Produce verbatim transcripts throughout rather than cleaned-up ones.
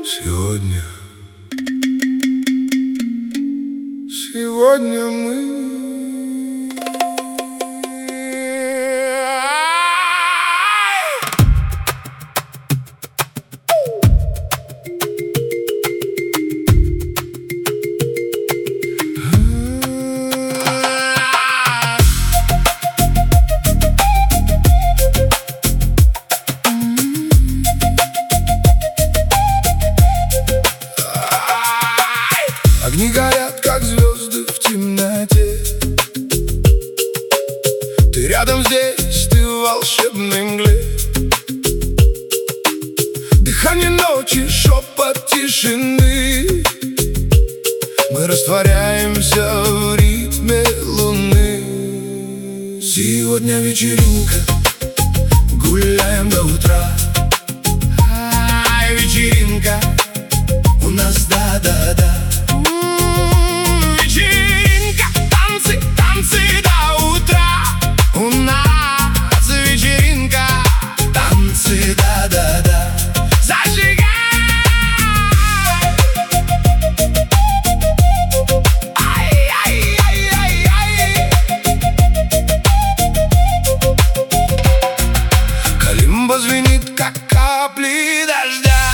Сегодня, сегодня мы огни горят, как звезды в темноте. Ты рядом здесь, ты в волшебной мгле. Дыхание ночи, шепот тишины. Мы растворяемся в ритме луны. Сегодня вечеринка, гуляем до утра. Ай, вечеринка, у нас да-да-да. Звенит, как капли дождя.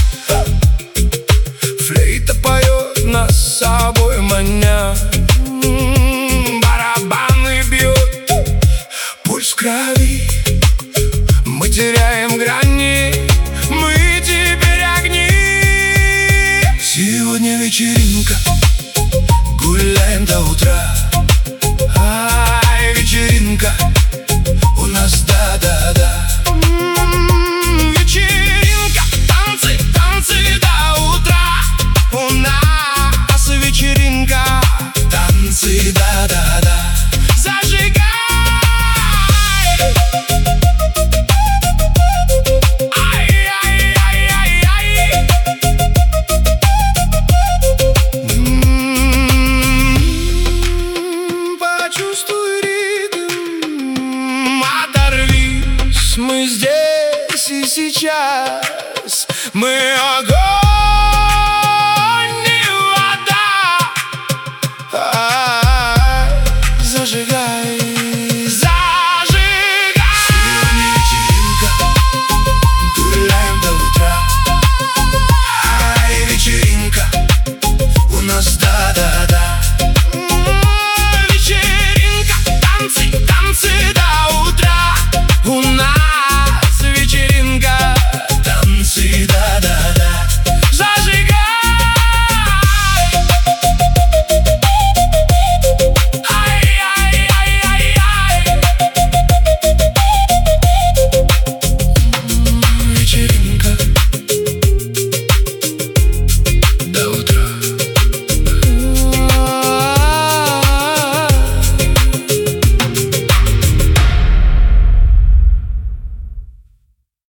Флейта поет нас с собой маня. Барабаны бьют, пульс в крови. Мы теряем грани, мы теперь огни. Сегодня вечеринка, гуляем до утра. Ай, вечеринка, у нас да-да-да. Да-да-да, зажигай. Ай-яй-яй-яй-яй. М-м-м, почувствуй ритм, оторвись. Мы здесь и сейчас, мы огонь.